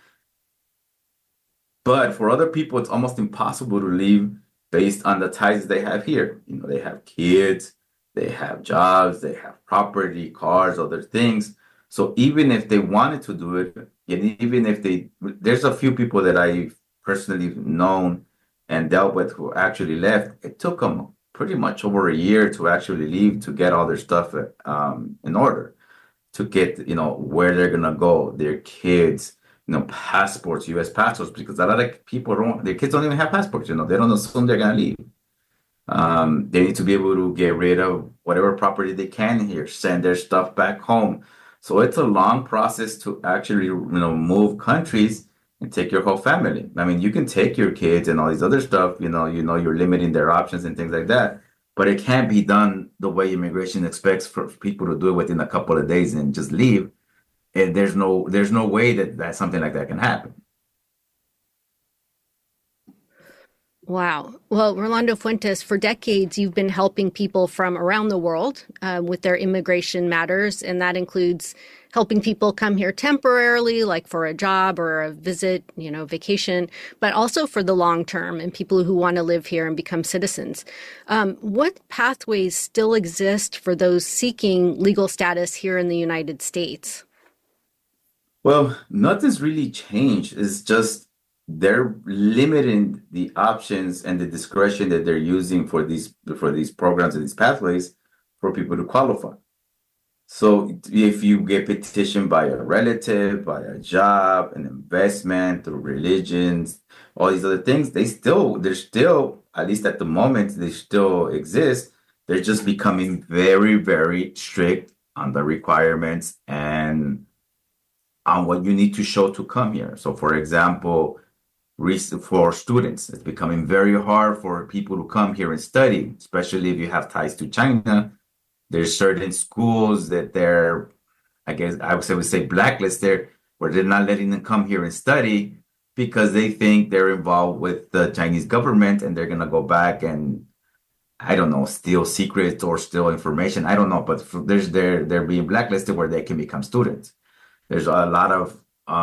But for other people, it's almost impossible to leave based on the ties they have here. They have kids, they have jobs, they have property, cars, other things. So even if they wanted to do it, and even if there's a few people that I've personally known and dealt with who actually left, it took them pretty much over a year to actually leave, to get all their stuff in order, to get, where they're going to go, their kids, passports, U.S. passports, because a lot of people their kids don't even have passports, they don't assume they're going to leave. They need to be able to get rid of whatever property they can here, send their stuff back home. So it's a long process to actually, move countries and take your whole family. I mean, you can take your kids and all these other stuff, you're limiting their options and things like that, but it can't be done the way immigration expects for people to do it within a couple of days and just leave. And there's no way that something like that can happen. Wow. Well, Rolando Fuentes, for decades, you've been helping people from around the world with their immigration matters. And that includes helping people come here temporarily, like for a job or a visit, vacation, but also for the long term and people who want to live here and become citizens. What pathways still exist for those seeking legal status here in the United States? Well, nothing's really changed. It's just they're limiting the options and the discretion that they're using for these programs and these pathways for people to qualify. So if you get petitioned by a relative, by a job, an investment, through religions, all these other things, they're still, at least at the moment, they still exist. They're just becoming very, very strict on the requirements and on what you need to show to come here. So for example, for students, it's becoming very hard for people to come here and study, especially if you have ties to China. There's certain schools that they're, I would say blacklisted, where they're not letting them come here and study because they think they're involved with the Chinese government and they're going to go back and, I don't know, steal secrets or steal information. I don't know, but they're being blacklisted where they can become students. There's a lot of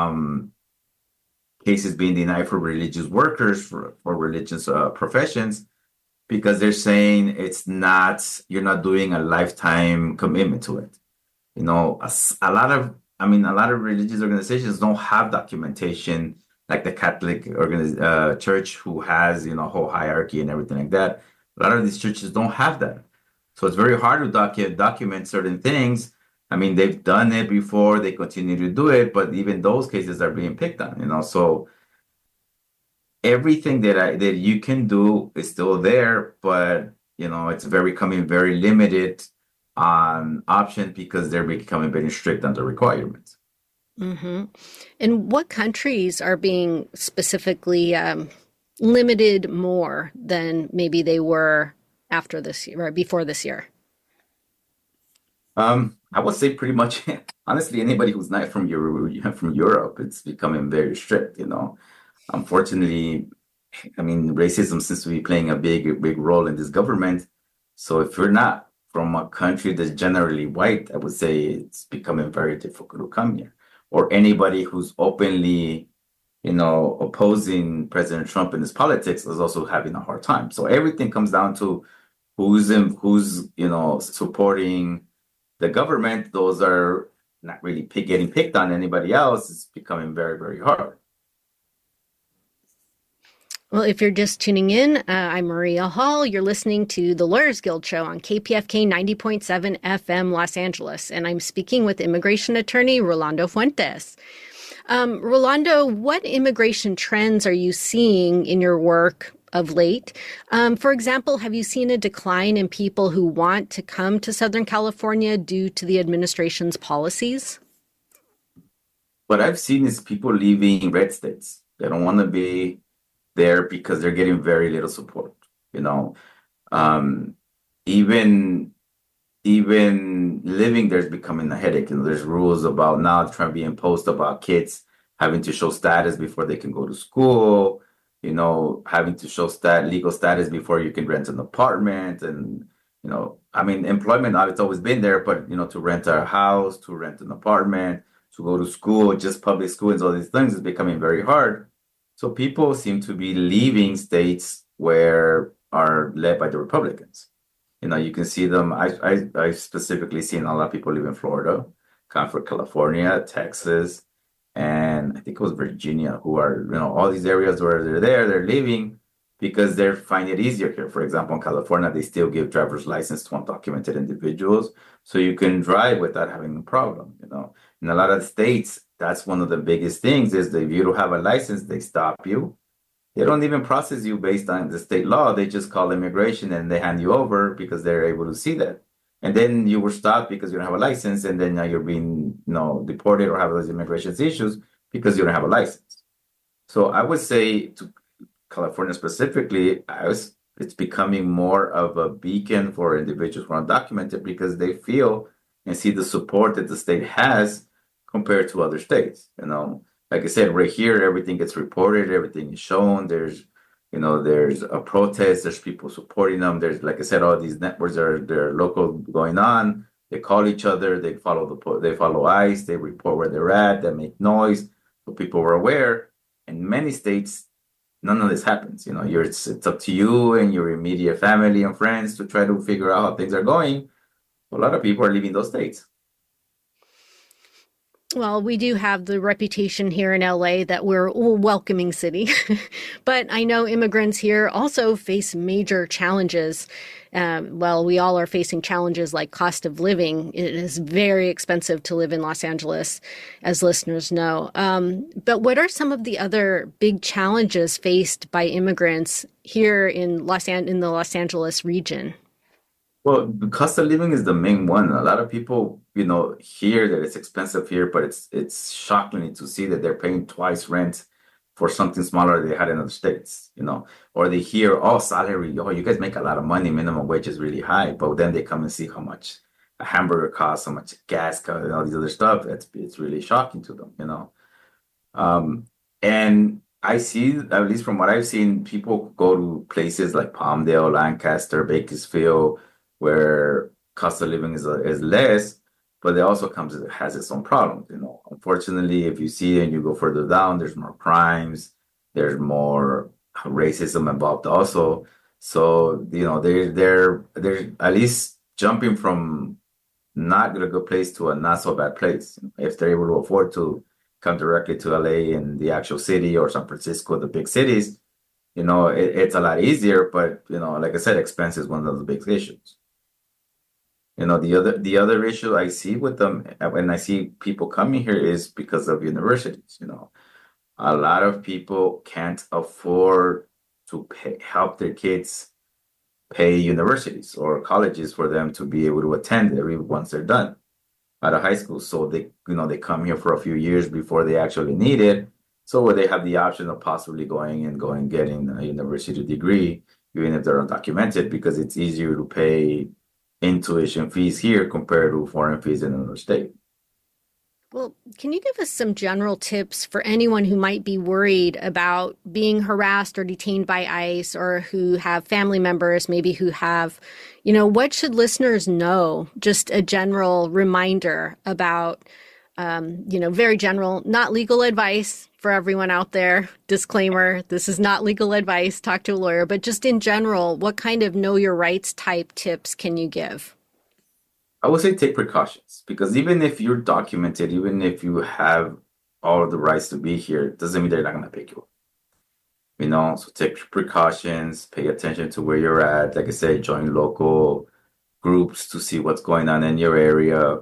cases being denied for religious workers, for religious professions, because they're saying you're not doing a lifetime commitment to it. A lot of religious organizations don't have documentation like the Catholic Church, who has, whole hierarchy and everything like that. A lot of these churches don't have that. So it's very hard to document certain things. I mean, they've done it before, they continue to do it, but even those cases are being picked on, so everything that you can do is still there, but, it's becoming very limited on options because they're becoming very strict on the requirements. Mm-hmm. And what countries are being specifically limited more than maybe they were after this year or before this year? I would say pretty much, honestly, anybody who's not from Europe, it's becoming very strict, Unfortunately, racism seems to be playing a big role in this government. So if you're not from a country that's generally white, I would say it's becoming very difficult to come here. Or anybody who's openly, opposing President Trump and his politics is also having a hard time. So everything comes down to who's supporting the government. Those are not really getting picked on. Anybody else is becoming very, very hard. Well, if you're just tuning in, I'm Maria Hall. You're listening to the Lawyers Guild Show on KPFK 90.7 FM Los Angeles, and I'm speaking with immigration attorney Rolando Fuentes. Rolando, what immigration trends are you seeing in your work of late. For example, have you seen a decline in people who want to come to Southern California due to the administration's policies? What I've seen is people leaving red states. They don't want to be there because they're getting very little support. You know, even living there is becoming a headache. You know, there's rules about now trying to be imposed about kids having to show status before they can go to school. You know, having to show legal status before you can rent an apartment, and you know, I mean, employment it's always been there, but you know, to rent a house, to rent an apartment, to go to school, just public schools, all these things is becoming very hard. So people seem to be leaving states where are led by the Republicans. You know, you can see them. I specifically seen a lot of people live in Florida, California, Texas, and I think it was Virginia, who are, you know, all these areas where they're leaving because they find it easier here. For example, in California, they still give driver's license to undocumented individuals, so you can drive without having a problem. You know, in a lot of states, that's one of the biggest things is that if you don't have a license, they stop you. They don't even process you based on the state law. They just call immigration and they hand you over because they're able to see that. And then you were stopped because you don't have a license, and then now you're being, you know, deported or have those immigration issues because you don't have a license. So I would say to California specifically, it's becoming more of a beacon for individuals who are undocumented because they feel and see the support that the state has compared to other states. You know, like I said, right here, everything gets reported, everything is shown. There's a protest, there's people supporting them. There's, like I said, all these networks they're local going on. They call each other, they follow ICE, they report where they're at, they make noise, so people are aware. In many states, none of this happens. You know, it's up to you and your immediate family and friends to try to figure out how things are going. A lot of people are leaving those states. Well, we do have the reputation here in LA that we're a welcoming city, but I know immigrants here also face major challenges. Well, we all are facing challenges like cost of living. It is very expensive to live in Los Angeles, as listeners know. But what are some of the other big challenges faced by immigrants here in the Los Angeles region? Well, the cost of living is the main one. A lot of people, you know, hear that it's expensive here, but it's shocking to see that they're paying twice rent for something smaller they had in other states, you know, or they hear, oh, salary, oh, you guys make a lot of money, minimum wage is really high, but then they come and see how much a hamburger costs, how much gas costs, and all these other stuff. It's really shocking to them, you know. And I see, at least from what I've seen, people go to places like Palmdale, Lancaster, Bakersfield, where cost of living is less, but it also has its own problems. You know, unfortunately, if you see it and you go further down, there's more crimes, there's more racism involved also. So you know, they're at least jumping from not a good place to a not so bad place if they're able to afford to come directly to LA and the actual city, or San Francisco, the big cities. You know, it's a lot easier, but you know, like I said, expense is one of the big issues. You know, the other issue I see with them when I see people coming here is because of universities. You know, a lot of people can't afford to help their kids pay universities or colleges for them to be able to attend once they're done out of high school. So they come here for a few years before they actually need it. So they have the option of possibly going and getting a university degree, even if they're undocumented, because it's easier to pay tuition fees here compared to foreign fees in another state. Well, can you give us some general tips for anyone who might be worried about being harassed or detained by ICE, or who have family members maybe who have, you know, what should listeners know? Just a general reminder about, very general, not legal advice for everyone out there. Disclaimer, this is not legal advice. Talk to a lawyer. But just in general, what kind of know your rights type tips can you give? I would say take precautions, because even if you're documented, even if you have all of the rights to be here, it doesn't mean they're not going to pick you up. You know, so take precautions, pay attention to where you're at. Like I said, join local groups to see what's going on in your area,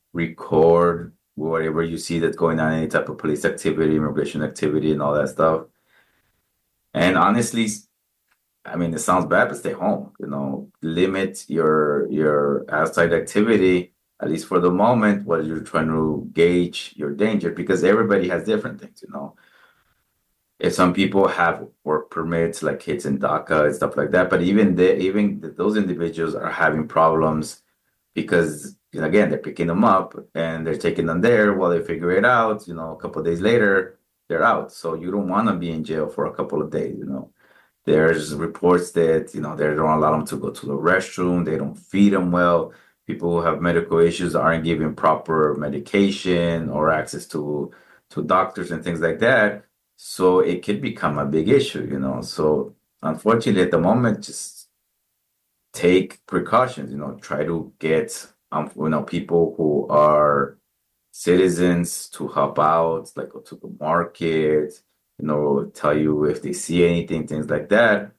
record whatever you see that's going on, any type of police activity, immigration activity, and all that stuff. And honestly, I mean, it sounds bad, but stay home. You know, limit your outside activity, at least for the moment, while you're trying to gauge your danger, because everybody has different things, you know. If some people have work permits, like kids in DACA and stuff like that, but those individuals are having problems because, you know, again, they're picking them up and they're taking them there while they figure it out. You know, a couple of days later, they're out. So you don't want to be in jail for a couple of days, you know. There's reports that, you know, they don't allow them to go to the restroom. They don't feed them well. People who have medical issues aren't given proper medication or access to doctors and things like that. So it could become a big issue, you know. So unfortunately, at the moment, just take precautions, you know, try to get, you know, people who are citizens to help out, like go to the market, you know, tell you if they see anything, things like that.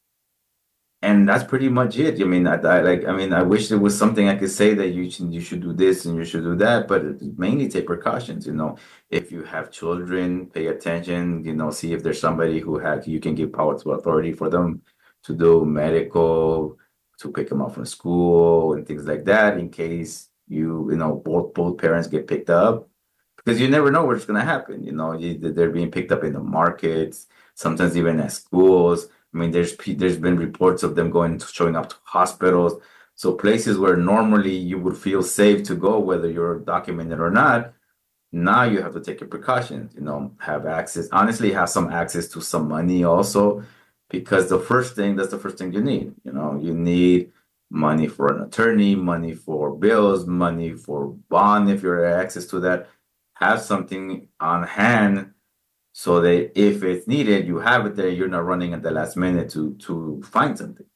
And that's pretty much it. I mean, I wish there was something I could say that you should do this and you should do that, but mainly take precautions. You know, if you have children, pay attention. You know, see if there's somebody you can give power to authority for them to do medical, to pick them up from school and things like that, in case you know both parents get picked up, because you never know what's going to happen. You know, they're being picked up in the markets, sometimes even at schools. I mean, there's been reports of them showing up to hospitals, so places where normally you would feel safe to go, whether you're documented or not. Now you have to take your precautions. You know, have access. Honestly, have some access to some money also, because that's the first thing you need. You know, you need money for an attorney, money for bills, money for bond if you're access to that. Have something on hand so that if it's needed, you have it there. You're not running at the last minute to find something.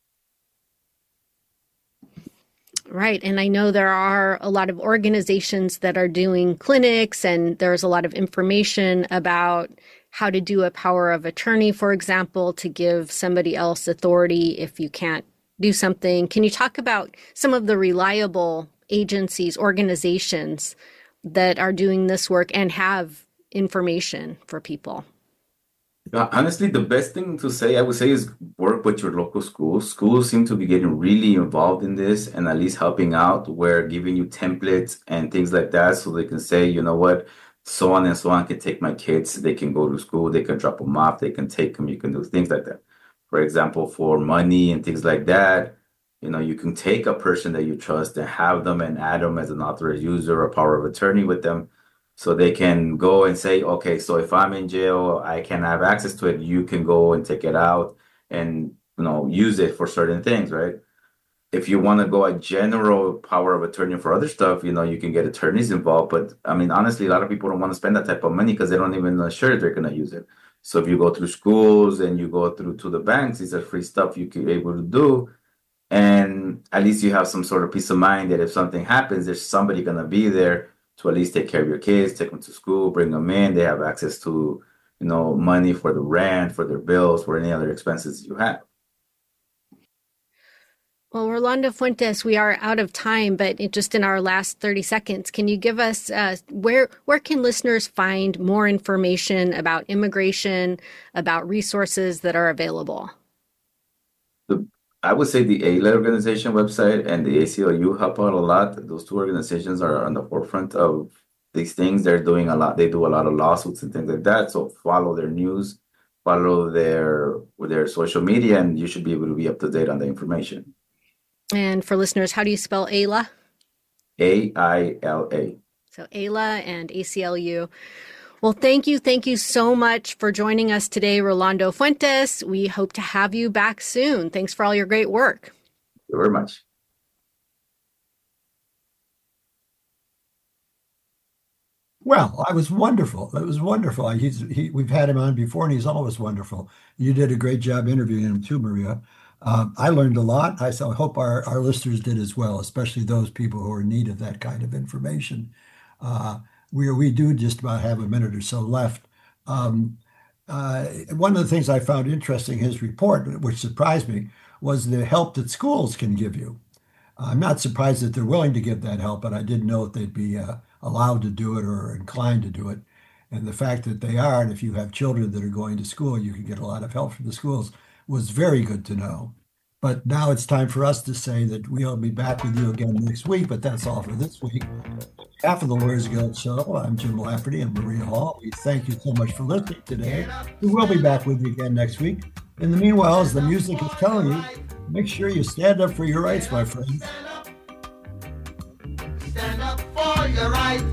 Right. And I know there are a lot of organizations that are doing clinics, and there's a lot of information about how to do a power of attorney, for example, to give somebody else authority if you can't do something. Can you talk about some of the reliable agencies, organizations that are doing this work and have information for people? Honestly, the best thing to say, I would say, is work with your local schools. Schools seem to be getting really involved in this and at least helping out, where giving you templates and things like that, so they can say, you know what, so on and so on can take my kids. They can go to school, they can drop them off, they can take them, you can do things like that. For example, for money and things like that, you know, you can take a person that you trust and have them and add them as an authorized user or power of attorney with them, so they can go and say, okay, so if I'm in jail, I can have access to it. You can go and take it out and, you know, use it for certain things, right? If you want to go a general power of attorney for other stuff, you know, you can get attorneys involved. But I mean, honestly, a lot of people don't want to spend that type of money because they don't even know sure they're going to use it. So if you go through schools and you go through to the banks, these are free stuff you can be able to do. And at least you have some sort of peace of mind that if something happens, there's somebody going to be there to at least take care of your kids, take them to school, bring them in. They have access to, you know, money for the rent, for their bills, for any other expenses you have. Well, Rolando Fuentes, we are out of time, but just in our last 30 seconds, can you give us where can listeners find more information about immigration, about resources that are available? I would say the AILA organization website and the ACLU help out a lot. Those two organizations are on the forefront of these things. They're doing a lot. They do a lot of lawsuits and things like that. So follow their news, follow their social media, and you should be able to be up to date on the information. And for listeners, how do you spell AILA? AILA. So AILA and ACLU. Well, thank you so much for joining us today, Rolando Fuentes. We hope to have you back soon. Thanks for all your great work. Thank you very much. Well, I was wonderful. It was wonderful. We've had him on before, and he's always wonderful. You did a great job interviewing him too, Maria. I learned a lot. I hope our listeners did as well, especially those people who are in need of that kind of information. We do just about have a minute or so left. One of the things I found interesting in his report, which surprised me, was the help that schools can give you. I'm not surprised that they're willing to give that help, but I didn't know if they'd be allowed to do it or inclined to do it. And the fact that they are, and if you have children that are going to school, you can get a lot of help from the schools, was very good to know. But now it's time for us to say that we'll be back with you again next week, but that's all for this week. On behalf of the Lawyers Guild Show, I'm Jim Lafferty and Maria Hall. We thank you so much for listening today. We will be back with you again next week. In the meanwhile, as the music is telling you, make sure you stand up for your rights, my friends. Stand up for your rights.